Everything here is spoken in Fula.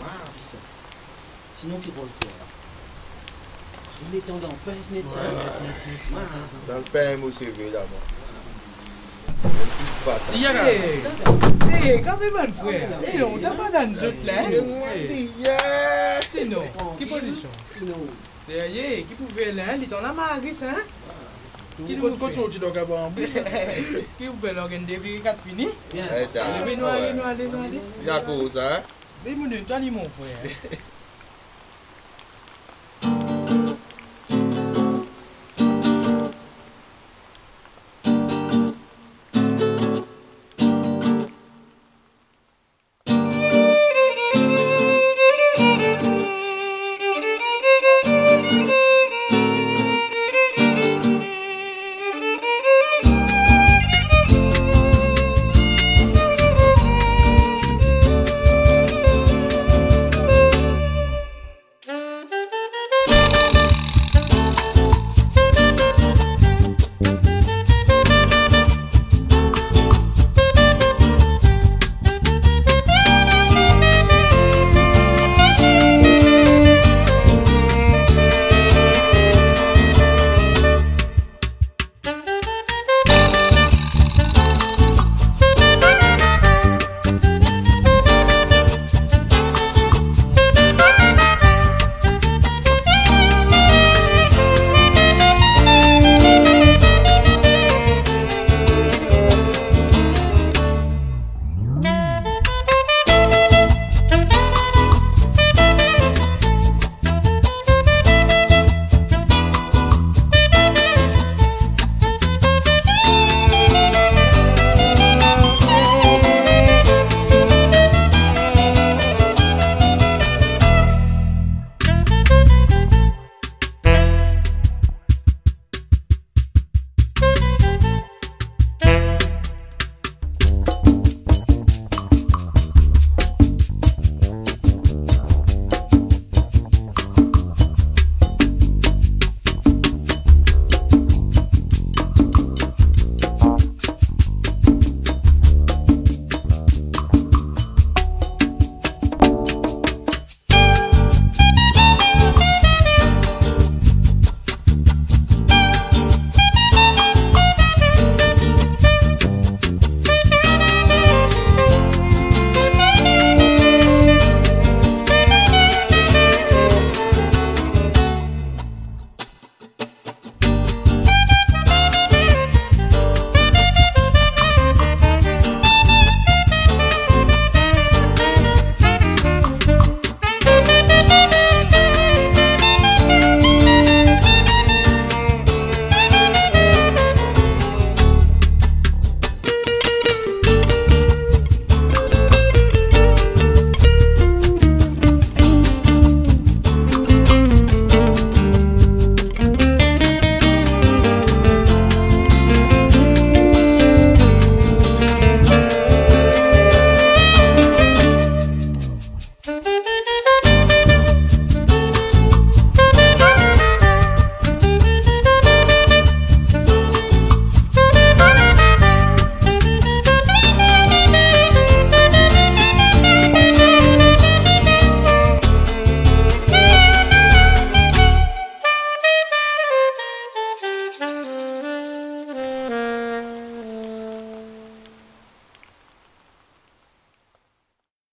Sinon, qui va le faire? Il est en pince net ça. Dans le pain, monsieur, évidemment. Quand même, frère. Non, t'as pas dans ce flair. Sinon, qui position? Qui pouvait là, il est en la marie, ça? Qui nous continue de faire en bouche? Qui vous fait l'organe de vie 4 fini? Bien. Allez. Il y a quoi ça? Mais mon frère.